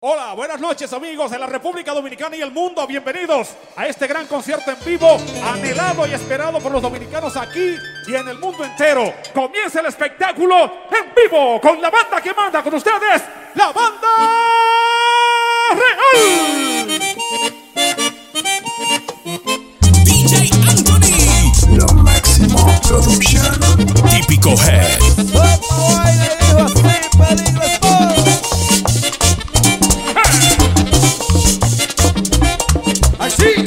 Hola, buenas noches amigos de la República Dominicana y el mundo. Bienvenidos a este gran concierto en vivo, anhelado y esperado por los dominicanos aquí y en el mundo entero. Comienza el espectáculo en vivo con la banda que manda con ustedes, la Banda Real. DJ Anthony, Lo máximo producción. Típico Head. Así.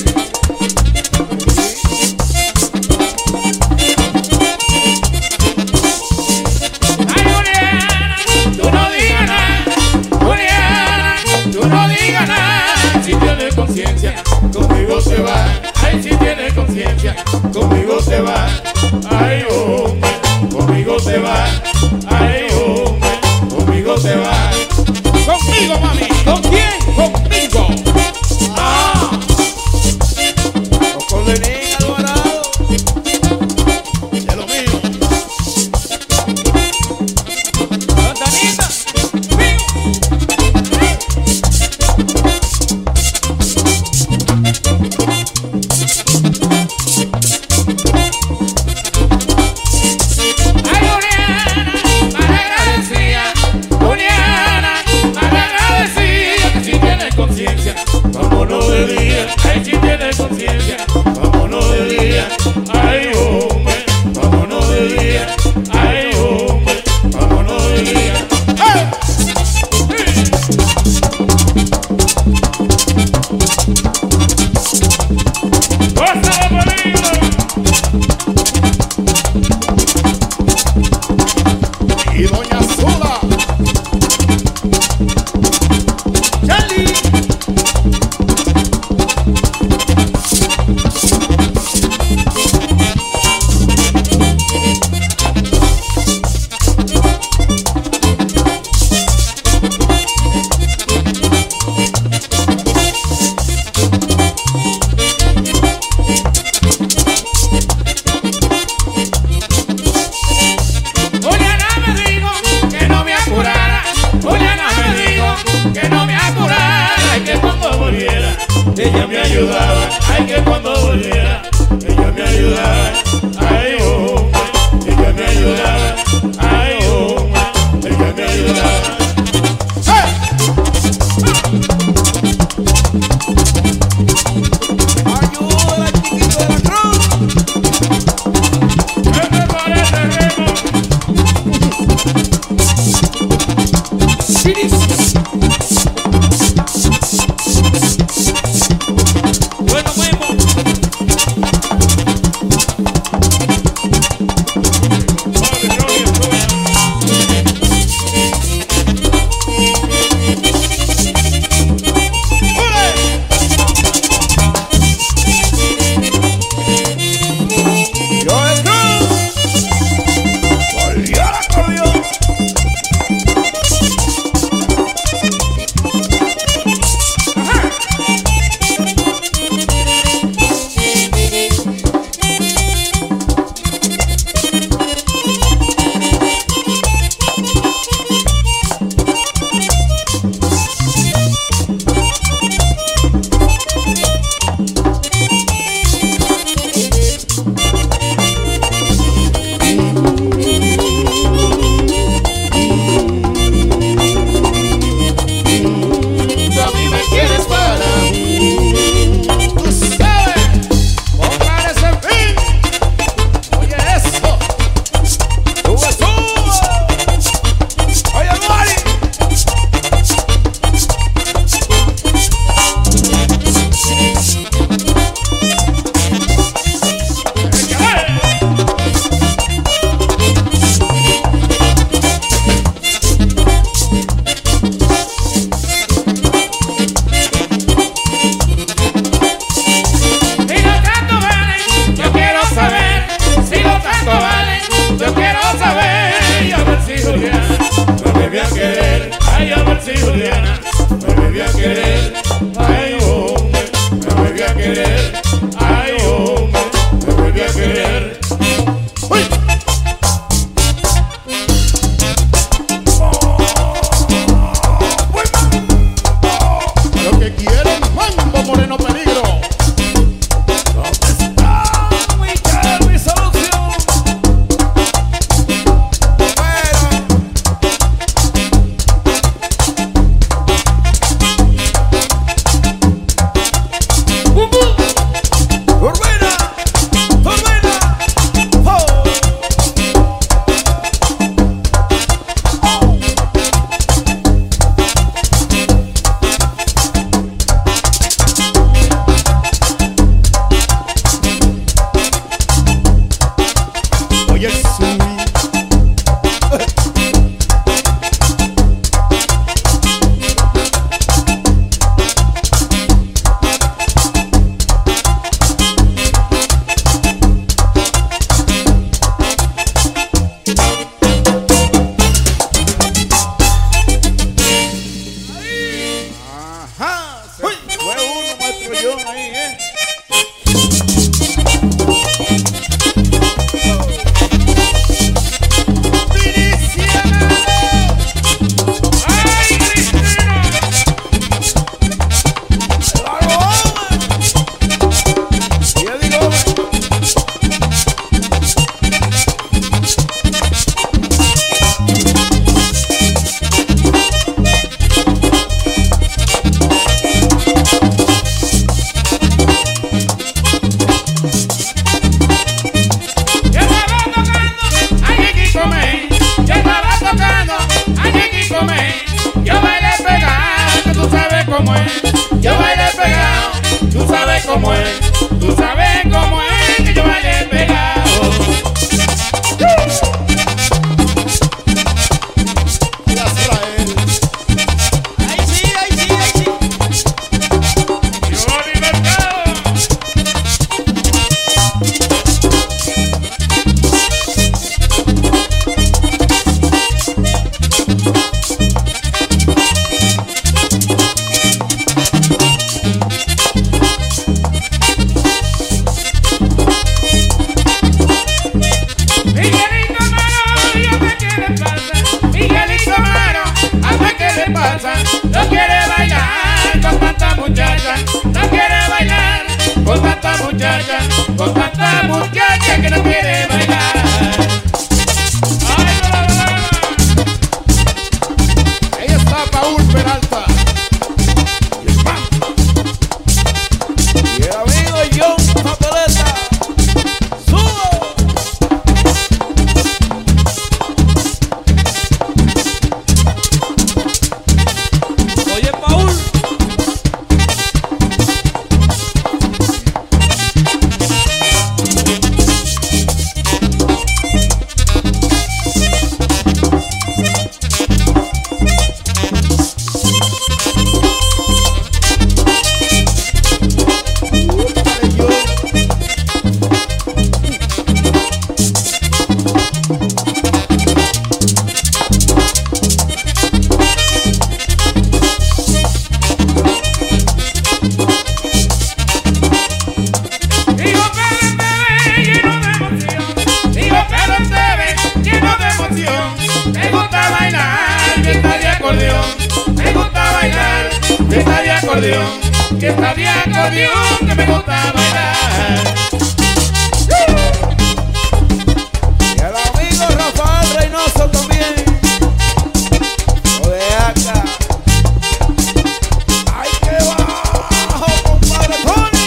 Ay, Juliana, tú no digas nada. Juliana, cómo es, yo bailé pegado. Tú sabes cómo es, tú sabes cómo es que yo bailé pegado. No quiere bailar con tanta muchacha, no quiere bailar con tanta muchacha, con tanta muchacha que no quiere bailar. ¡Ay, ahí está Paul Peralta. Y el amigo John Papeleta. ¡Subo! Oye, Paul. me gusta bailar fiesta de acordeón, me gusta bailar fiesta de acordeón, fiesta de acordeón que me gusta bailar. Y al amigo Rafael Reynoso también, lo de acá. ¡Ay, qué bajo, compadre Tony!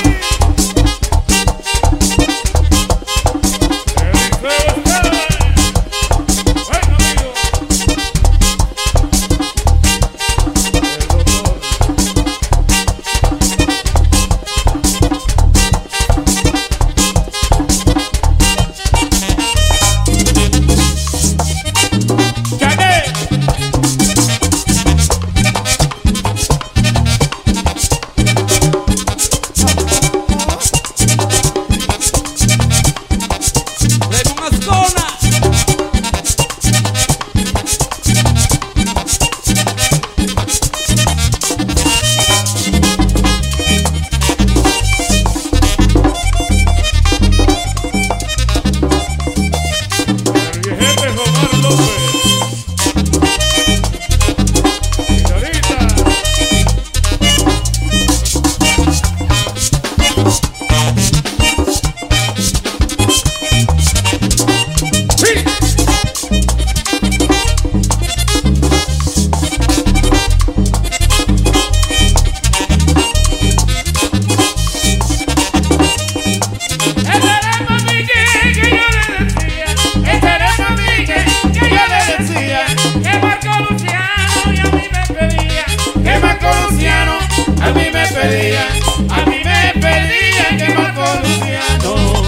A mí me pedía que Marco Luciano.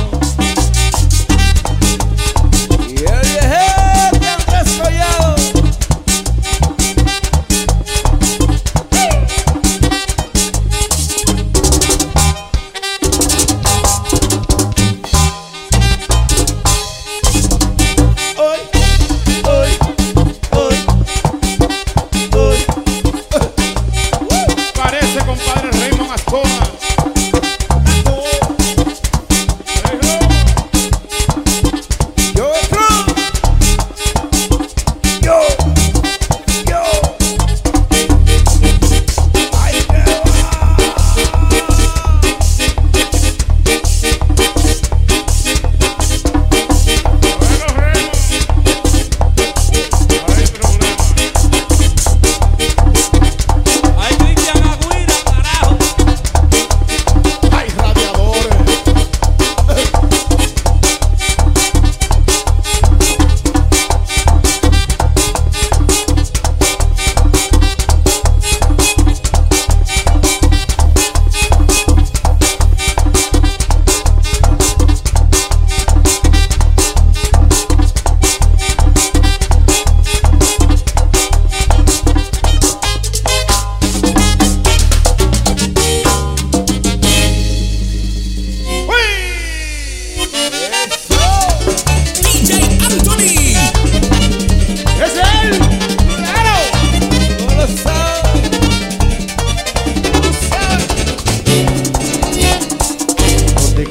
Y el viejete Andrés Collado. Hoy, hoy, hoy, hoy. Parece, compadre Raymond Ascona.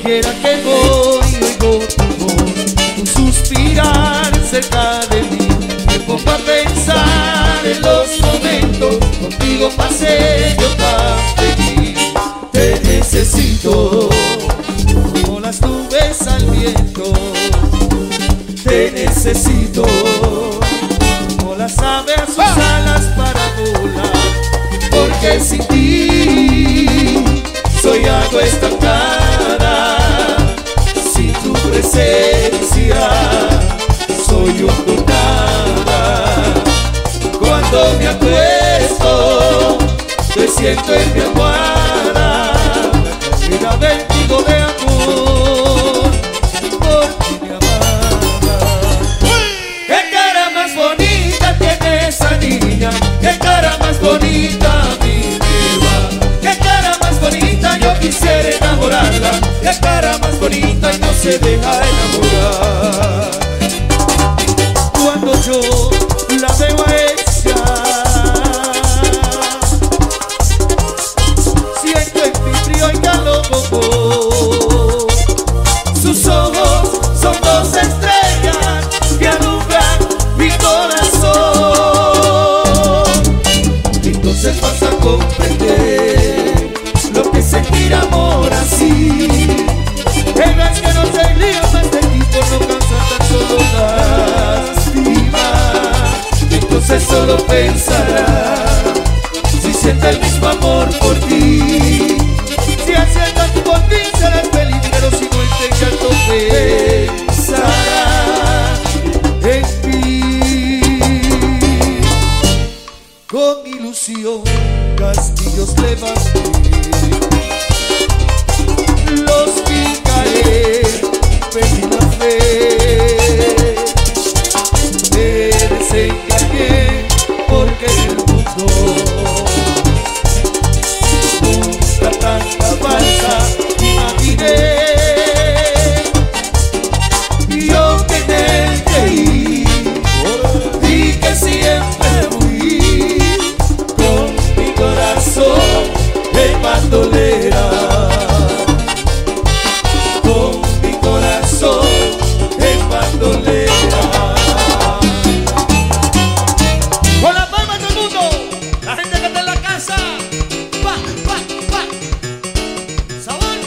quiera que voy, oigo tu voz, un suspirar cerca de mí. Me pongo a pensar en los momentos, contigo pasé yo tan feliz. Te necesito, como las nubes al viento. Te necesito, como las aves a sus alas para volar. Porque sin ti soy agua estancada, sin tu presencia soy un nada. Cuando me acuesto, te siento en mi almohada, mira vértigo de amor, porque me amaba. ¡Qué cara más bonita tiene esa niña! ¡Qué cara más bonita a mí me va! ¡Qué cara más bonita! Yo quisiera enamorarla. ¡Qué cara más bonita! Y no se deja enamorar. Cuando yo la veo a ella, siento en mi frío y calor. Sus ojos son dos estrellas que alumbran mi corazón. Entonces vas a comprender lo que es sentir amor así. Es que no se lío más de ti por no causar tan solo lástima. Entonces solo pensará si siente el mismo amor por ti. Si haciendo tu por ti serás feliz, pero si no intentando pensará en ti. Con ilusión castillos levanté, los picaré, pedí la fe. Me desengañé porque en el mundo nunca tanta falsa imaginé. Yo que en él creí y que siempre fui con mi corazón en bandolera. Con mi corazón en bandolera. Con la palma todo el mundo, la gente que está en la casa. Pa, pa, pa. Sabor.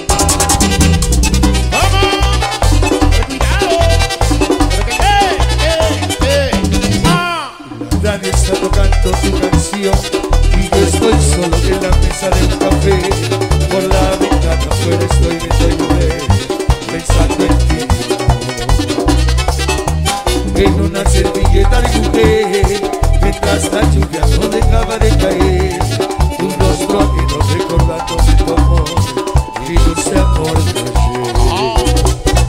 Nadie está tocando tu canción y yo estoy solo en la mesa de un café. Por la ventana afuera estoy viendo llover, pensando en ti. En una servilleta dibujé, mientras la lluvia no dejaba de caer, tu rostro ajeno recordando tu amor y dulce amor de ayer.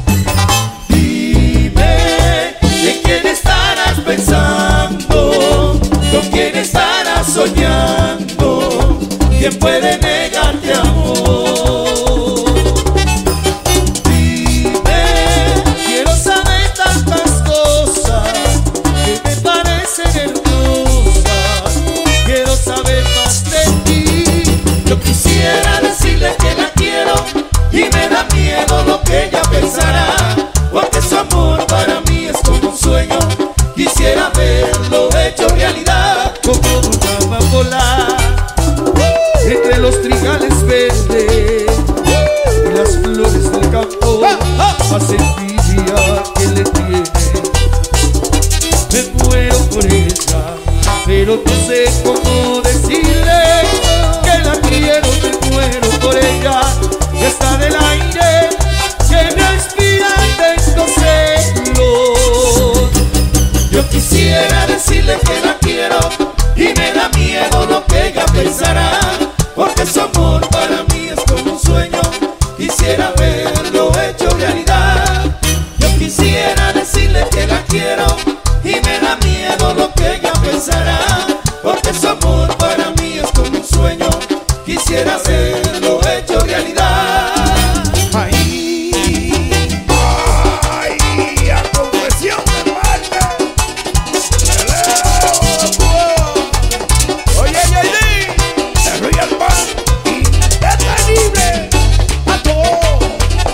Dime, ¿en quién estarás pensando? ¿Con quién estarás soñando? ¿Quién puede negarte amor? Dime, quiero saber tantas cosas que me parecen hermosas. Quiero saber más de ti. Yo quisiera decirle que la quiero y me da miedo lo que ella pensará, porque su amor para mí es como un sueño. Quisiera verlo hecho realidad, como una amapola entre los trigales verdes y las flores del campo. Más envidia que le tiene, me muero por ella, pero no sé cómo decirle que la quiero. Me muero por ella, que está del aire, que respira intensos celos. Yo quisiera decirle que la quiero y me da miedo lo que ella pensará, porque su amor para mí es como un sueño. Quisiera verlo hecho realidad. Yo quisiera decirle que la quiero y me da miedo lo que ella pensará, porque su amor para mí es como un sueño. Quisiera verlo hecho realidad. A confesión de parte. Oye, el Royal Band indetenible. A todo.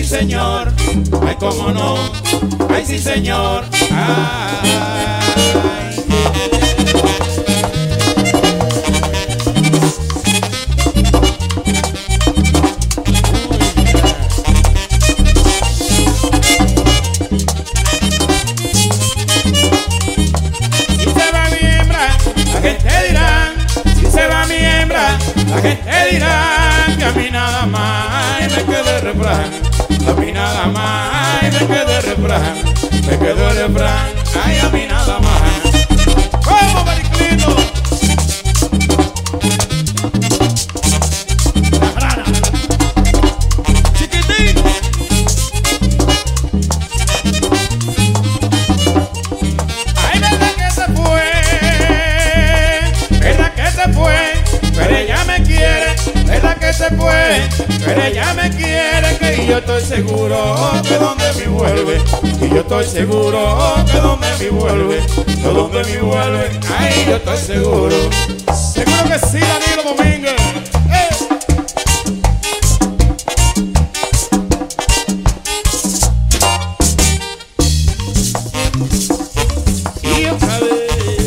sí señor, ay cómo no, ay sí señor, ay. La gente dirá que a mí nada más me quedó el refrán. A mí nada más me quedó el refrán. Me quedó el refrán, ay, a mí nada más. ¡Vamos, Mariclino! La rana. Chiquitín. Ay, verdad que se fue. Verdad que se fue. Pero ella me quiere, verdad que se fue, pero ella me quiere, que yo estoy seguro que donde me vuelve, y yo estoy seguro que donde me vuelve, que donde me vuelve, ay, yo estoy seguro, seguro que sí, Danilo Domínguez. Y otra vez.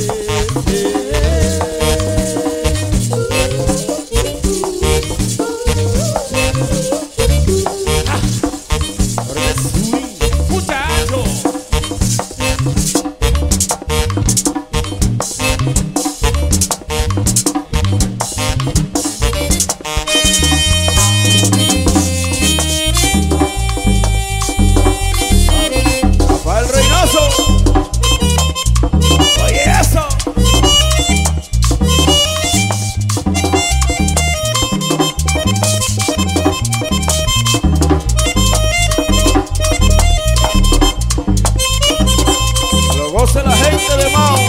La gente de Mao.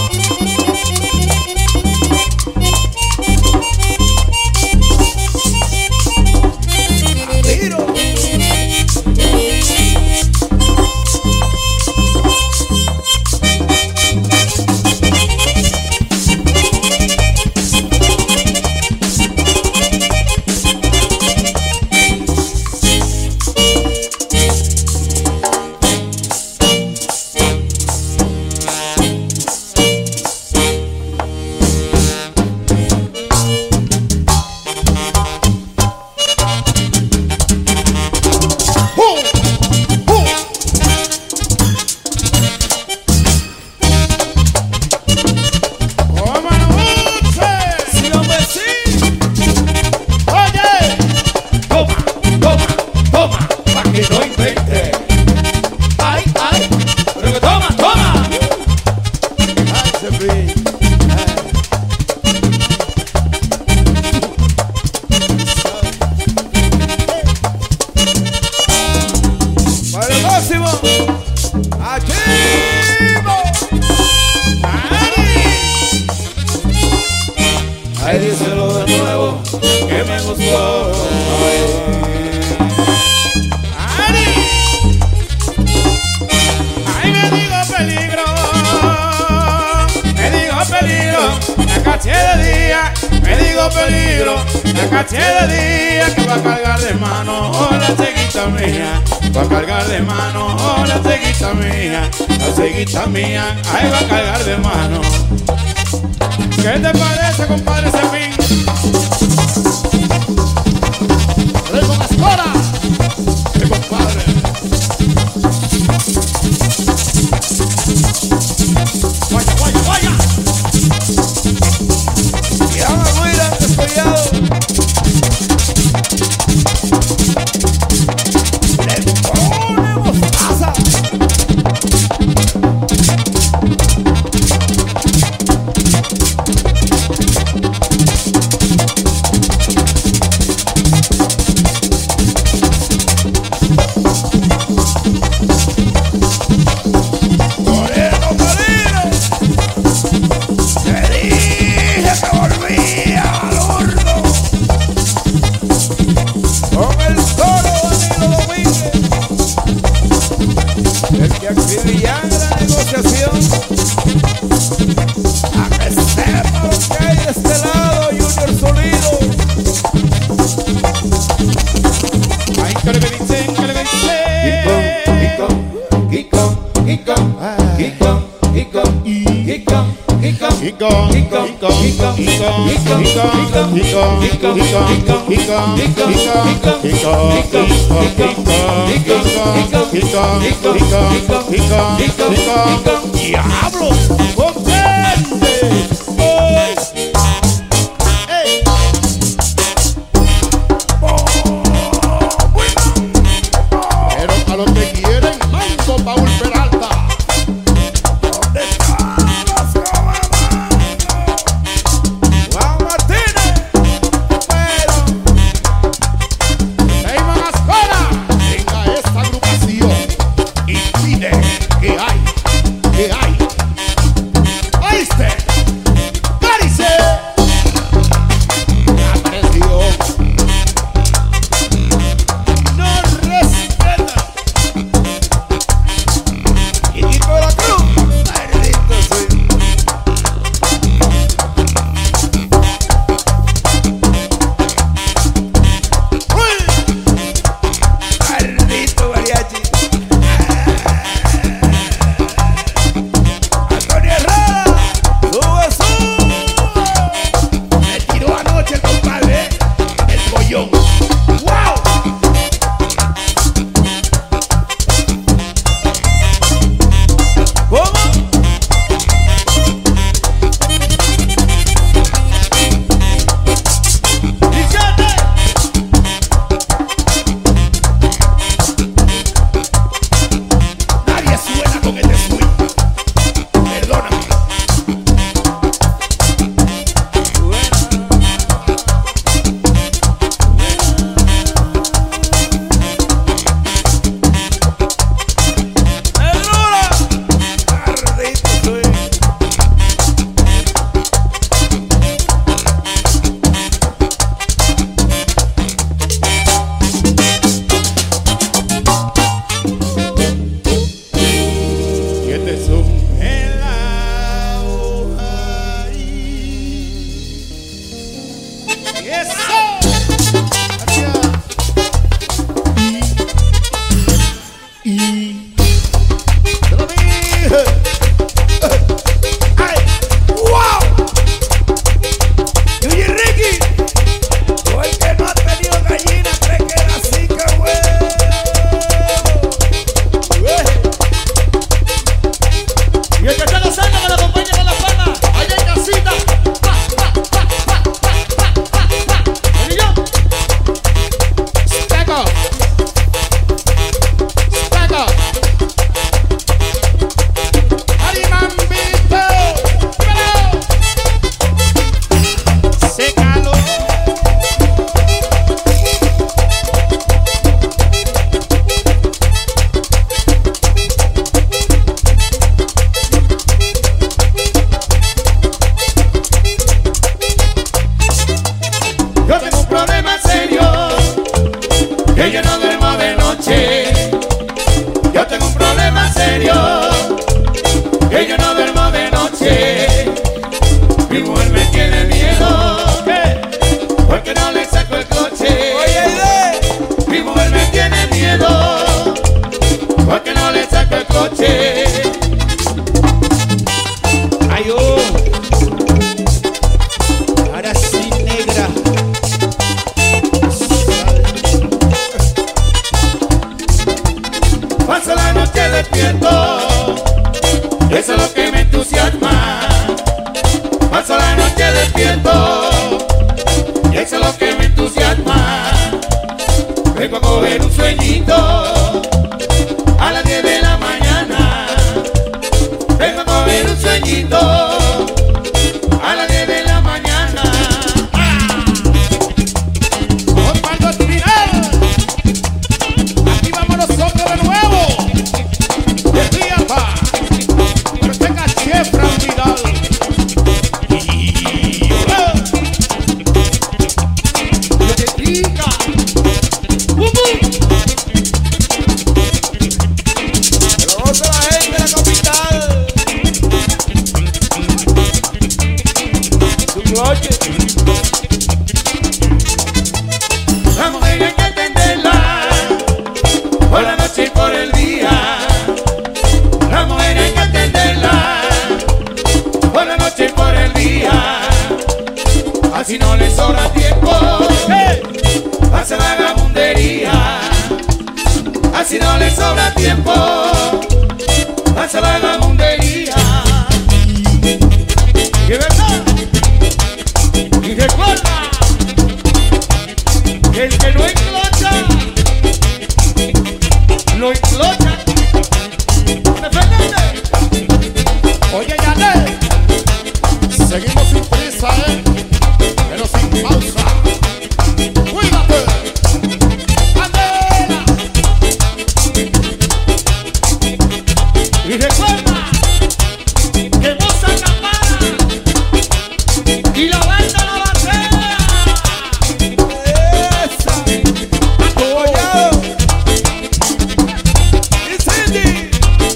Adiro. Ay, díselo de nuevo, que me gustó. Ay, me digo peligro, la caché de día, me digo peligro, la caché de día, que va a cargar de mano, la ceguita mía, va a cargar de mano, la ceguita mía, ay, va a cargar de mano. ¿Qué te parece, compadre Cepín? ¡Ritmo Mascora! ¡Sí, compadre! ¡Vaya, vaya, vaya! ¡Y ahora ruida, descollado! ¡Le ponemos taza! ¡Diablo! ¡Comprende! Pero a los que quieren, mando Paul Peralta. ¿Dónde están los comandantes? Juan Martínez. Pero Seymour Ascola. Venga esta agrupación y pide que hay. ¿Oíste? ¡Cárice! Apareció. No respeta. Y Nico de la Cruz. Maldito soy. ¡Uy! Maldito mariachi. Antonio Herrera. ¡Sube! Me tiró anoche el compadre. El pollón. ¡Wow! ¿Cómo? ¡Dichate! Nadie suena con este swing. Perdóname. Maldito soy. ¿Quiénes son? En la hoja y eso. Te lo dije. ¡Ay! ¡Wow! Y oye, Ricky, tú el que no ha tenido gallina cree que era así, que huevo. Y el que está gozando que lo acompañe con la palma. Allá en casita. Benillón. Stack up. Stack up. Arimambito. ¡Pero! Sécalo. Yo tengo un problema serio, que yo no duermo de noche. Yo tengo un problema serio, que yo no duermo de noche. Mi mujer me tiene miedo, porque no le saco el coche. Mi mujer me tiene miedo, porque no le saco el coche. Ay, oh. Ahora sí, negra. Paso la noche despierto, eso es lo que me entusiasma. Paso la noche despierto, eso es lo que me entusiasma. Vengo a coger un sueñito a las 10 de la mañana. Vengo a coger un sueñito a las 10 de la mañana. Osvaldo Espinal. Aquí vamos nosotros de nuevo. De Riapa. Pero tenga Chefra Vidal. Yo te pica. Pero goza la gente de la capital. Su noche. La mujer hay que entenderla por la noche y por el día. La mujer hay que entenderla por la noche y por el día. así no le sobra tiempo. Hace vagabundería, así no le sobra tiempo. Hace vagabundería. Y verdad, y recuerda que el que no enclocha, lo enclocha. Oye, Yané, seguimos sin prisa, pero sin pausa. Cuídate. Andela. Y recuerda que vos acapara y la banda la batea. Esa. Apoyado. Y Cindy.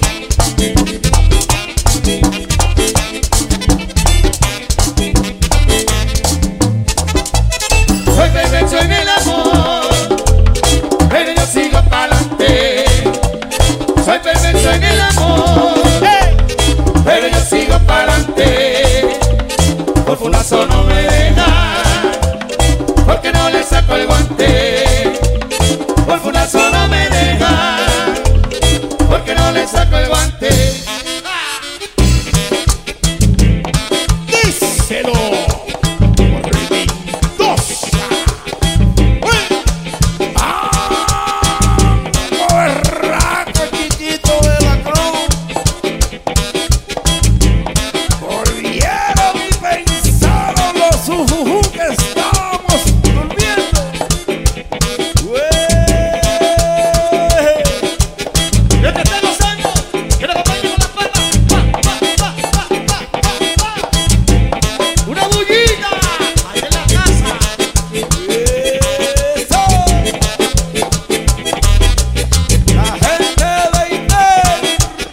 Soy perverso en el amor, pero yo sigo pa'lante. Soy perverso en el amor, pero yo sigo pa'lante. Por funazo no me deja, porque no le saco el guante. Por funazo no me deja, porque no le saco el guante. Díselo. Borraco chiquito de la cruz. Volvieron y pensaron los ujujú que estábamos durmiendo. Yo que tengo años, que nos acompañe con las palmas. Una bullita, ahí en la casa. Eso. La gente de Inter.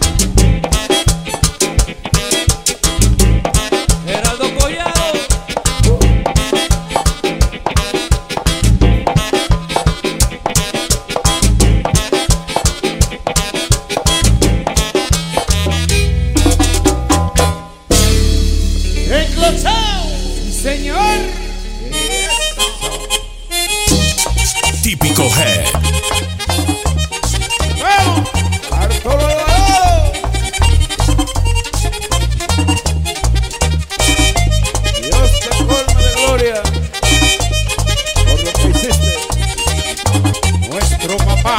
Geraldo Collado. ¡Enclochao! ¡Señor! Típico Head. Arturo Alvarado. Dios te colme de gloria por lo que hiciste. Nuestro papá.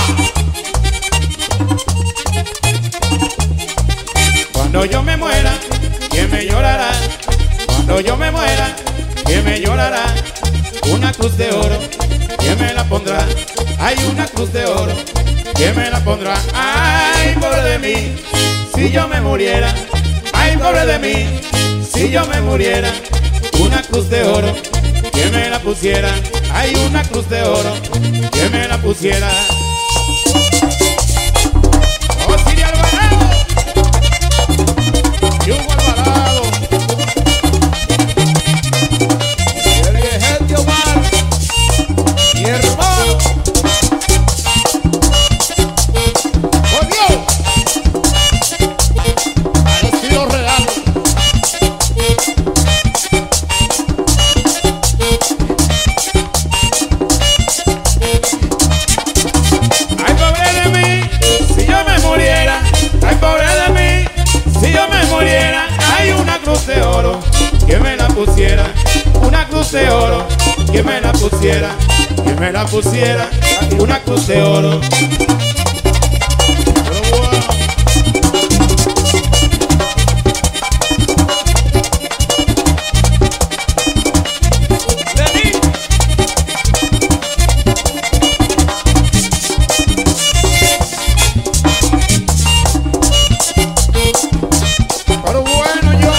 Cuando yo me muera, ¿quién me llorará? Cuando yo me muera, ¿quién me llorará? Una cruz de oro, ¿quién me la pondrá? Hay una cruz de oro, ¿quién me la pondrá? Ay, pobre de mí, si yo me muriera. Ay, pobre de mí, si yo me muriera. Una cruz de oro, ¿quién me la pusiera? Hay una cruz de oro, ¿quién me la pusiera? ¡Oh, Siria Alvarado! Y Hugo Alvarado. Y el viejete Omar, mi hermano. Volvió. Al estilo real. Ay, pobre de mí, si yo me muriera. Ay, pobre de mí, si yo me muriera. Hay una cruz de oro, que me la pusiera. Una cruz de oro, que me la pusiera. Que me la pusiera. Una cruz de oro. Pero bueno. Vení. Pero bueno, yo.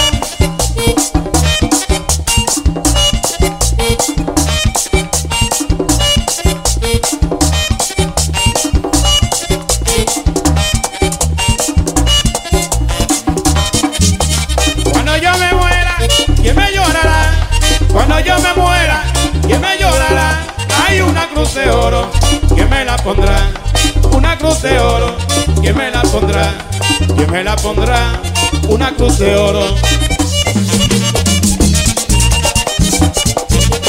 Cuando yo me muera, ¿quién me llorará? Cuando yo me muera, ¿quién me llorará? Hay una cruz de oro, ¿quién me la pondrá? Una cruz de oro, ¿quién me la pondrá? ¿Quién me la pondrá? Una cruz de oro.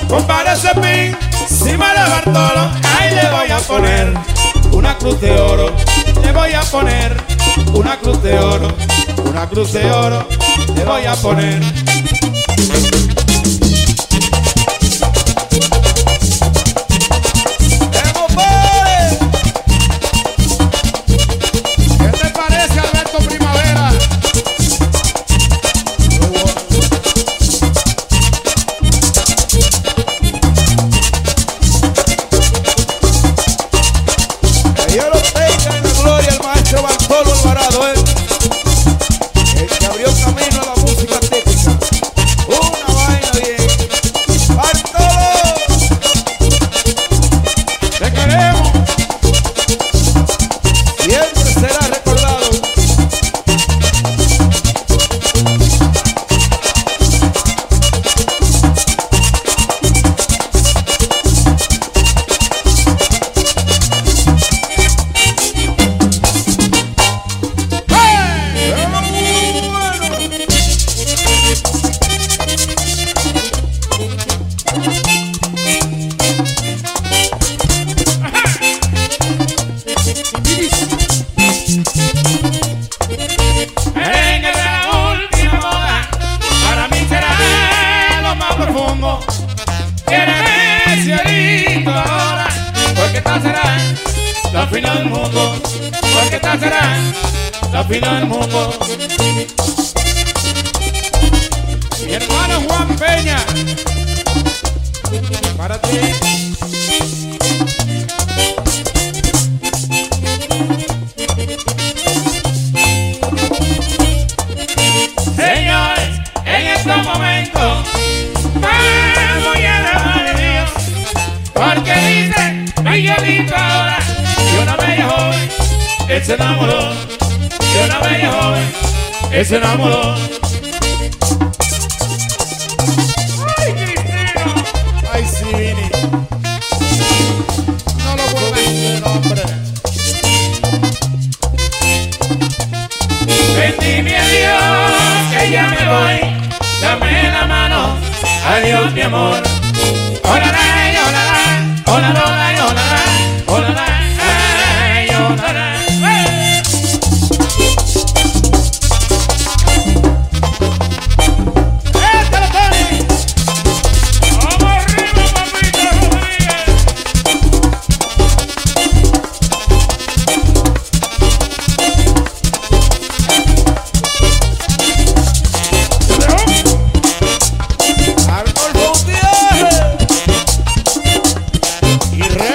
compadre Cepín, encima de Bartolo, ahí le voy a poner una cruz de oro, le voy a poner una cruz de oro, una cruz de oro, le voy a poner. ¿Qué te parece, Alberto Primavera? Que Dios lo tenga en la gloria el maestro Bartolo Alvarado, el que abrió camino a la música típica. Una vaina bien. ¡Bartolo! ¡Te queremos! Siempre será recordado. Merengue de la última moda, para mí será lo más profundo. Quiere cielito ahora, porque esta será la final del mundo, porque esta será la final del mundo. Mi hermano Juan Peña, para ti. Señores, en estos momentos vamos a alabar a Dios, porque dice Miguelito ahora que una bella joven él se enamoró, que una bella joven él se enamoró. ¡Ay, Cristina! Ay, sí, Vini. No lo vuelvas a hombre. Bendime a Dios que ya me voy, dame la mano, adiós mi amor. Hola, hola, hola, hola, hola, hola, hola, ay, hola, ay. ¡Échale, Tony! ¡Vamos arriba, papito Rodríguez! Arnolfo Gutiérrez. Y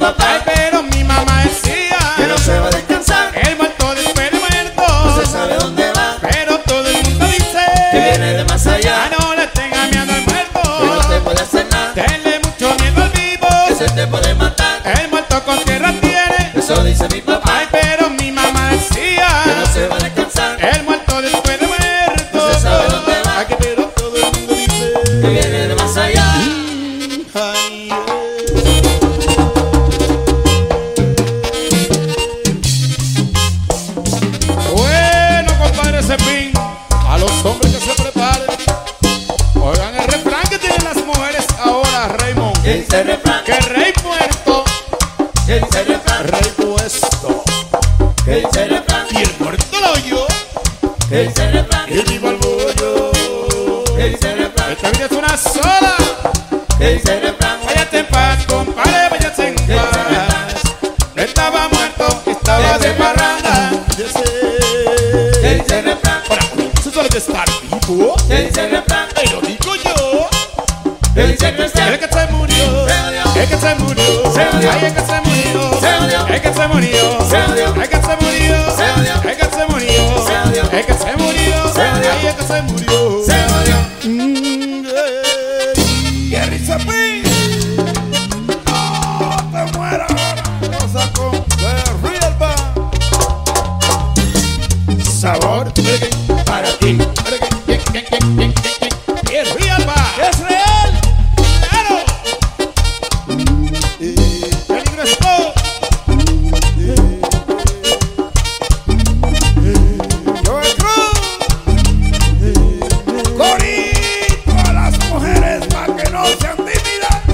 papá. Ay, pero mi mamá decía Que no se va a descansar, el muerto después de muerto. no se sabe dónde va, Pero todo el mundo dice que viene de más ah, allá, no le tenga miedo al muerto. que no te puede hacer nada, Tenle mucho miedo al vivo. que se te puede matar. El muerto con tierra tiene. Eso dice mi papá. Ay, pero mi mamá decía Que no se va a descansar, el muerto después de muerto. no se sabe dónde va, Ay, que pero todo el mundo dice que viene de más allá. ay, Bueno, compadre Cepín, a los hombres que se preparen. Oigan el refrán que tienen las mujeres ahora, Raymond. ¿Qué dice el refrán? Que rey muerto, ¿Qué dice el refrán? rey puesto. ¿Qué dice el refrán? Y el muerto lo oyó, ¿Qué dice el refrán? y vivo el bollo. ¿Qué dice el refrán? Esta vida es una sola. ¿Qué dice el refrán? Váyate en paz, compadre, váyate en paz. No estaba muerto, estaba de parranda. ¿Qué dice el refrán? Ahora, ¿eso solo de estar vivo? ¿Qué dice el refrán? Ay, lo digo yo. ¿Qué dice el refrán? El que se murió, el que se murió, Se odió. ay, el que se murió, Se odió. el que se murió, Se odió. el que se murió, Se odió. el que se murió, Se odió. el que se murió, Se odió. ay, el que se murió. Se odió. Jerry Cepín. No te mueras. Cosa con The Real Band. Sabor Para ti. es real, va. Es real. Claro. Peligro es todo. Joel Cruz. Corito a las mujeres para que no sean tímidas.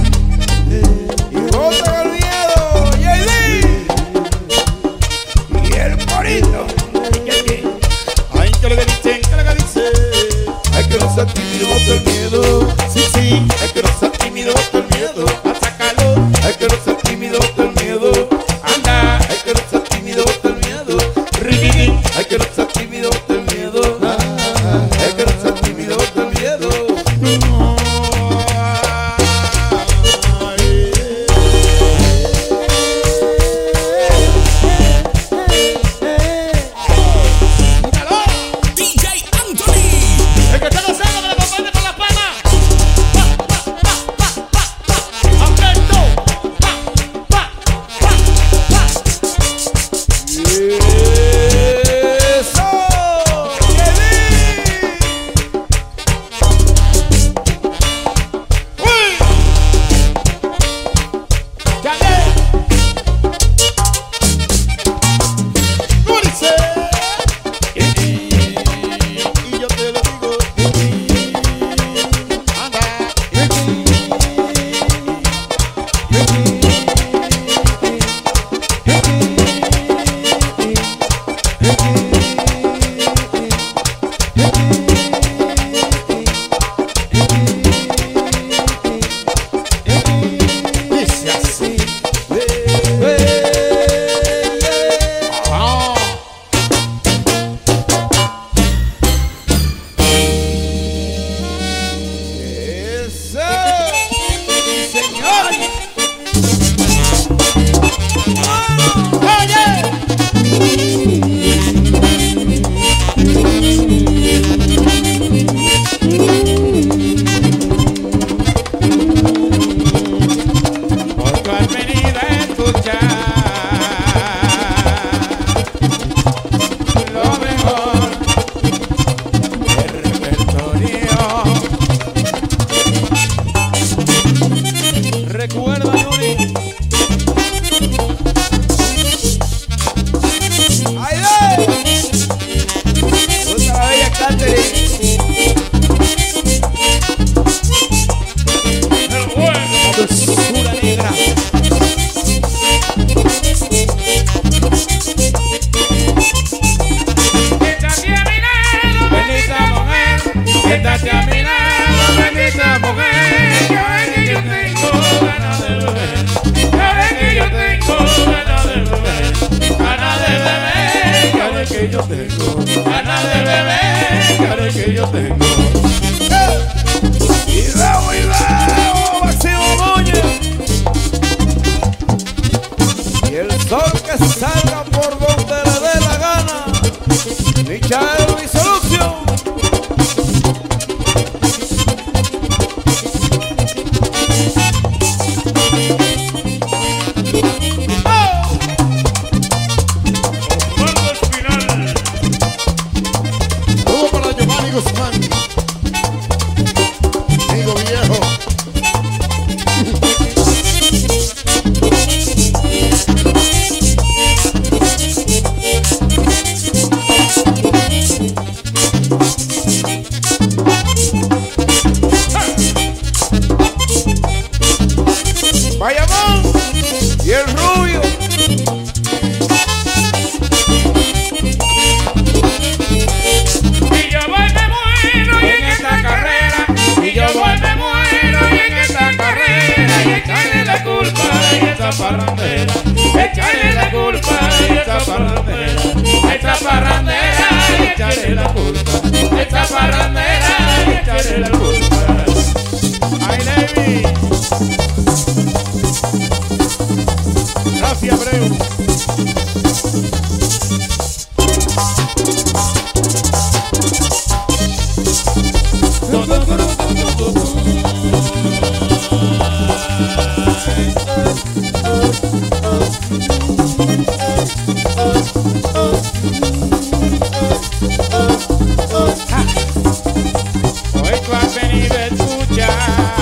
venido a escuchar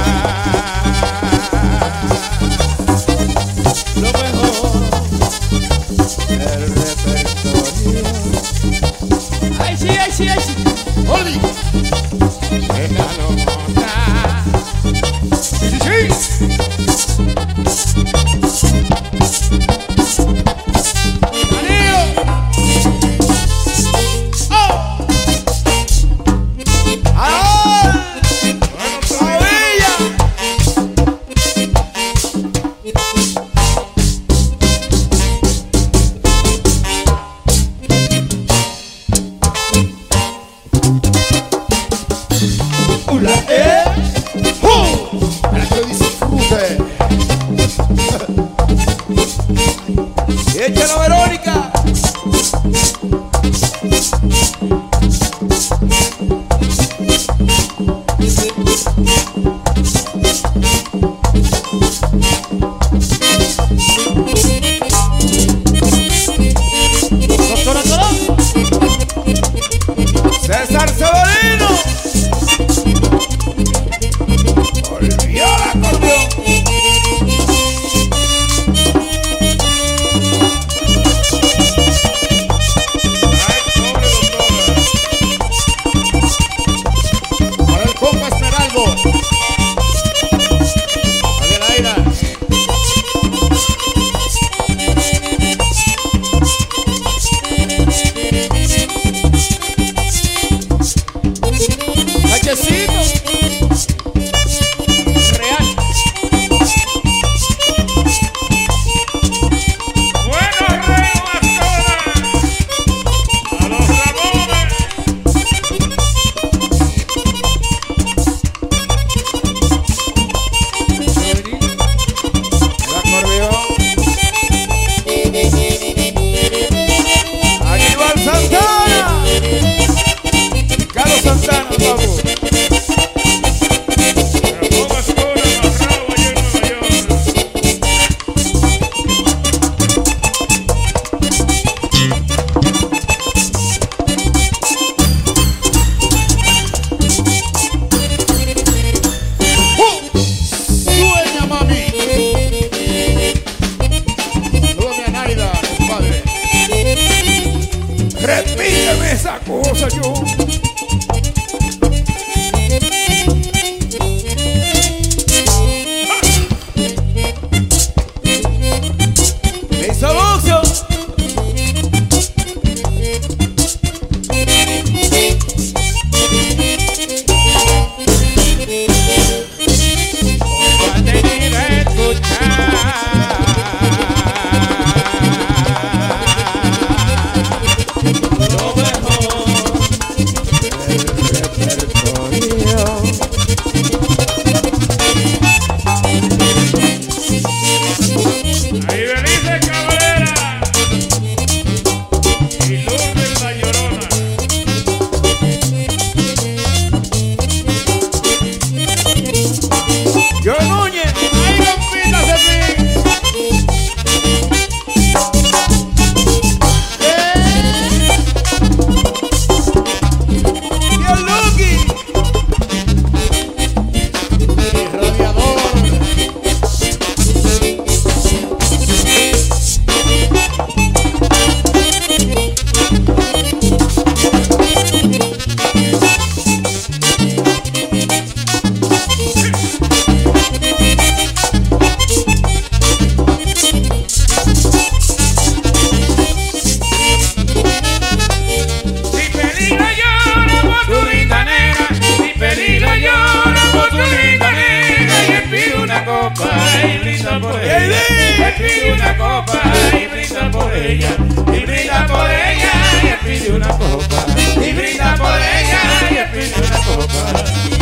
lo mejor El repertorio. Ay, sí, ay, sí, ay, sí. Oli es la nota. Sí, sí, Manío. Oh. ¡Ah! ¡Todavía! ¡Ula, para que disfrute! ¡Échala, Verónica! Doctora Colón. ¡César Severino! ¡Volvió el acordeón! Para el compa Esmeraldo. Adelaida. Hachecito. Real. Buenos reos a los Ramones. El acordeón. Aníbal Santana. Carlos Santana, vamos. Ponga escuela en los Raos allá en Nueva York. Sueña, mami. Saludos a mi Anaida, compadre. Repíteme esa cosa, yo. Mis anuncios. Ha venido a escuchar lo mejor. Ahí Belice Cabrera y Lourdes La Llorona. Yo Núñez. ¡Ay, Lompita Cepín! Y el Lucky. Y Radiador. Si peligro llora por tu linda nena, si peligro llora por tu linda nena, y él pide una copa y brinda por ella. Él pide una copa y brinda por ella, y brinda por ella, y él pide una copa, y brinda por ella, y él pide una copa.